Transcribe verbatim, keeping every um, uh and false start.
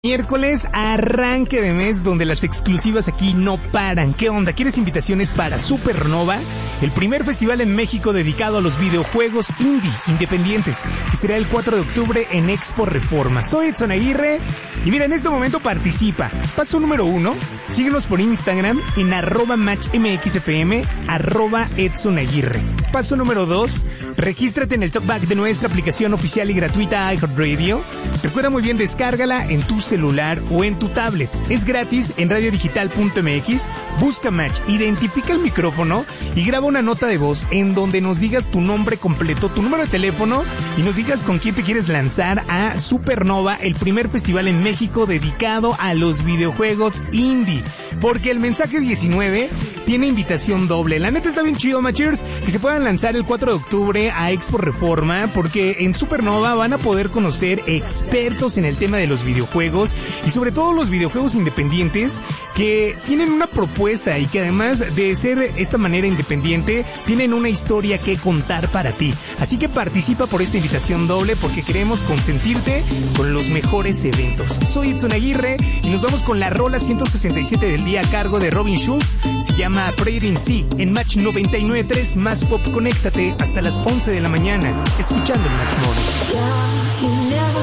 Miércoles, arranque de mes donde las exclusivas aquí no paran. ¿Qué onda? ¿Quieres invitaciones para Supernova? El primer festival en México dedicado a los videojuegos indie independientes, que será el cuatro de octubre en Expo Reforma. Soy Edson Aguirre y mira, en este momento participa. Paso número uno, síguenos por Instagram en arroba matchmxfm, arroba Edson Aguirre. Paso número dos, regístrate en el talkback de nuestra aplicación oficial y gratuita iHeartRadio. Recuerda muy bien, descárgala en tu celular o en tu tablet. Es gratis en radiodigital punto m x. Busca Match, identifica el micrófono y graba una nota de voz en donde nos digas tu nombre completo, tu número de teléfono y nos digas con quién te quieres lanzar a Supernova, el primer festival en México dedicado a los videojuegos indie. Porque el mensaje diecinueve tiene invitación doble. La neta está bien chido, Matchers, que se puedan lanzar el cuatro de octubre a Expo Reforma, porque en Supernova van a poder conocer expertos en el tema de los videojuegos y sobre todo los videojuegos independientes que tienen una propuesta y que además de ser esta manera independiente tienen una historia que contar para ti. Así que participa por esta invitación doble porque queremos consentirte con los mejores eventos. Soy Edson Aguirre y nos vamos con la rola ciento sesenta y siete del día a cargo de Robin Schulz. Se llama Prayer in Sea en Match noventa y nueve punto tres Más Pop. Conéctate hasta las once de la mañana escuchando el Match Morning.